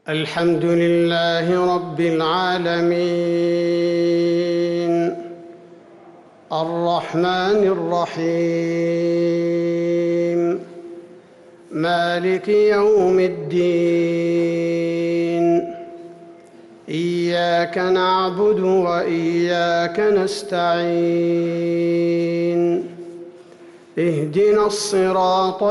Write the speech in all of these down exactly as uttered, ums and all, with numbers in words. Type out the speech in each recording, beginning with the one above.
الحمد لله رب العالمين الرحمن الرحيم مالك يوم الدين إياك نعبد وإياك نستعين اهدنا الصراط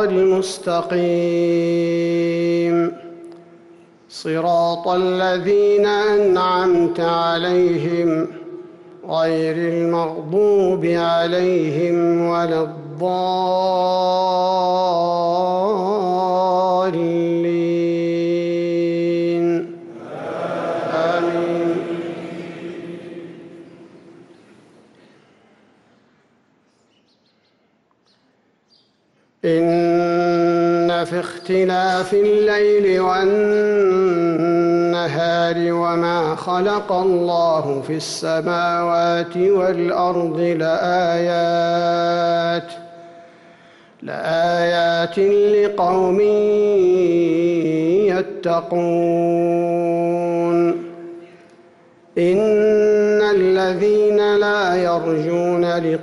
المستقيم صراط الذين أنعمت عليهم غير المغضوب عليهم ولا الضالين آمين. إن في اختلاف الليل والنهار وما خلق الله في السماوات والأرض لآيات لآيات لقوم يتقون. إن الذين لا يرجون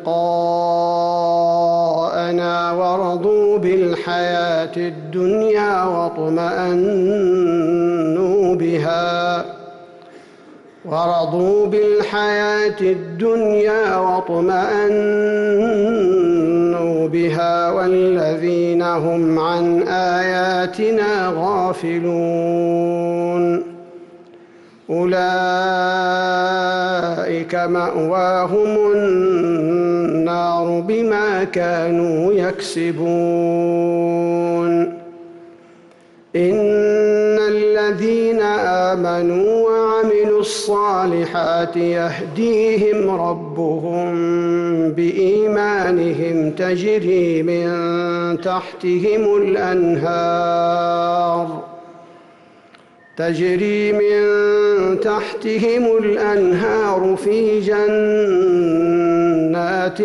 لقاءنا ورضوا بالحياة الدنيا واطمأنوا بها ورضوا بالحياة الدنيا واطمأنوا بها والذين هم عن آياتنا غافلون أولئك مأواهم النار بما كانوا يكسبون. إن الذين آمنوا وعملوا الصالحات يهديهم ربهم بإيمانهم تجري من تحتهم الأنهار تجري من تحتهم الأنهار في جنات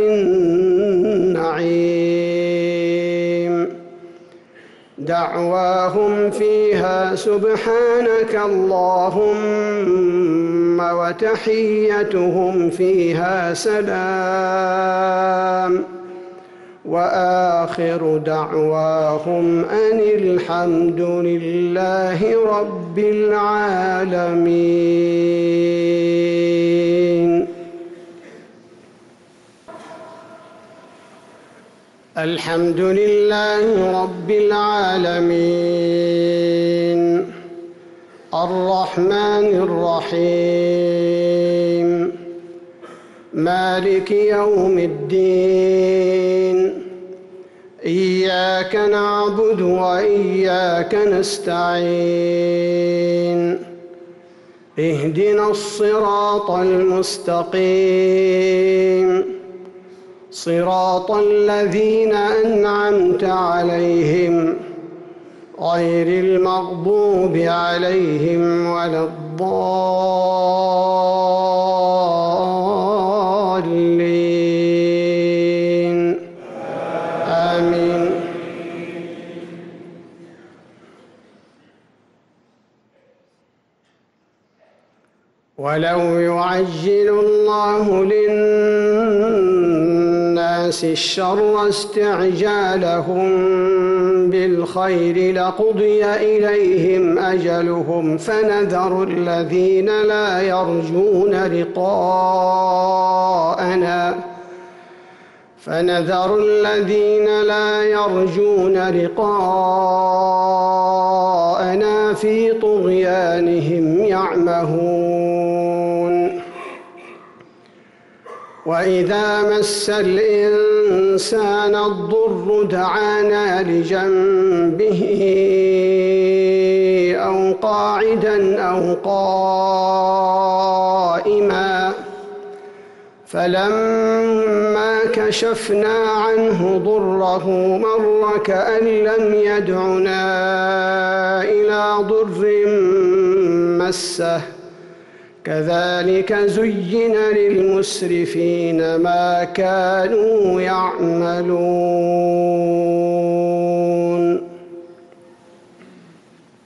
النعيم دعواهم فيها سبحانك اللهم وتحيتهم فيها سلام وآخر دعواهم أن الحمد لله رب العالمين. الحمد لله رب العالمين الرحمن الرحيم مالك يوم الدين إياك نعبد وإياك نستعين اهدنا الصراط المستقيم صراط الذين أنعمت عليهم غير المغضوب عليهم ولا الضالين آمين. ولو يعجل الله للناس الشر استعجالهم بالخير لقضي إليهم أجلهم فنذر الذين لا يرجون لقاءنا فنذر الذين لا يرجون لقاءنا في طغيانهم يعمهون. وإذا مس الإنسان الضر دعانا لجنبه أو قاعدا أو قائما فلما كشفنا عنه ضره مر كأن لم يدعنا إلى ضر مسه كذلك زين للمسرفين. المسرفين ما كانوا يعملون.